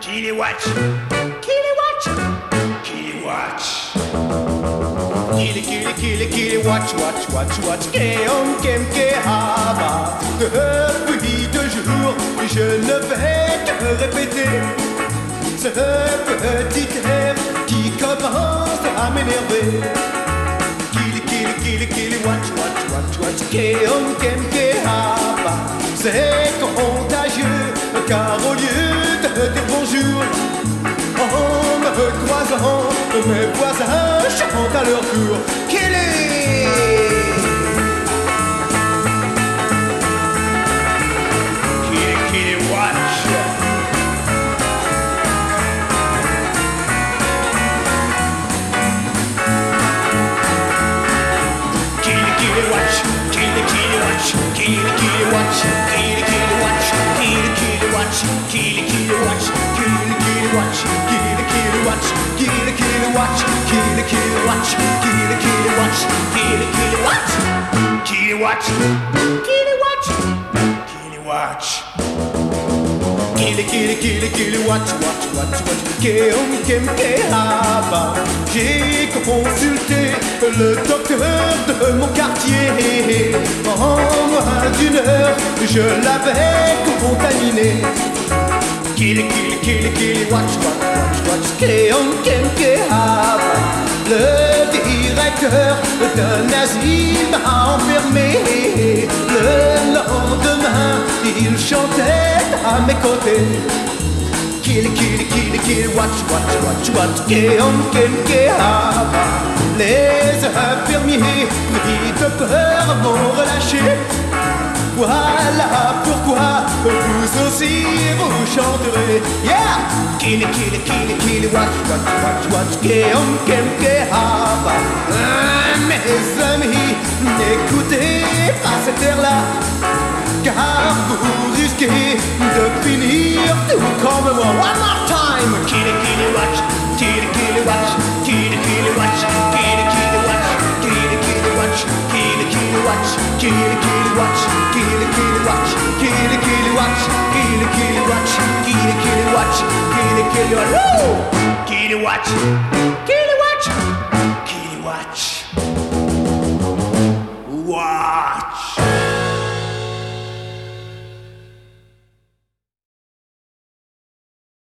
Watch, Kitty Watch, Kitty Watch. Kitty Watch, Keom Kem Kehaba. Depuis 2 jours, je ne vais que répéter ce petit air qui commence à m'énerver. Kitty Watch, Keom Kem Kehaba. C'est contagieux, car au lieu de dire bonjour, en me croisant, mes voisins chantent à leur tour. Kitty Watch. Kitty Watch, Kitty Watch, Kitty Watch, Kitty Watch, Kitty Watch, Kitty Watch, Kitty Watch, Kitty Watch, Kitty Watch, Kitty Watch, Kitty Watch, Kitty Watch, Kitty Watch, Kitty Watch, Kitty Watch. Kitty Watch, Keom Kem Kehaba. J'ai consulté le docteur de mon quartier. En moins d'1 heure, je l'avais contaminé. Kitty Watch, Keom Kem Kehaba. Le directeur d'un asile m'a enfermé. Le lendemain, il chantait à mes côtés. Kitty Watch, Keom Kem Kehaba. Les infirmiers, pris de peur, m'ont relâché. Voilà pourquoi vous aussi vous chanterez. Yeah! Kitty Watch, Keom Kem Kehaba. Mes amis, n'écoutez pas cette air-là, car vous risquez de finir tout comme moi. One more time! Kitty Watch, Kitty Watch, Kitty Watch, Kitty Watch, Kitty Watch, Kitty Watch, Kitty Watch, Kitty Watch, Kitty Watch, Kitty Watch, Kitty Watch, Kitty Watch, Kitty Watch, Kitty Watch.